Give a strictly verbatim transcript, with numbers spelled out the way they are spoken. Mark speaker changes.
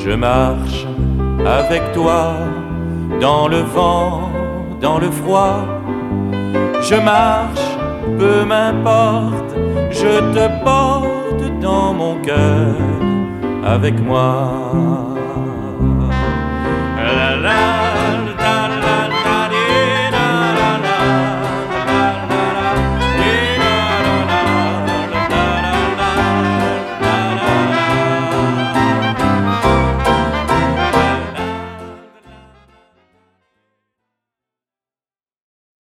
Speaker 1: Je marche avec toi dans le vent, dans le froid. Je marche, peu m'importe, je te porte dans mon cœur avec moi.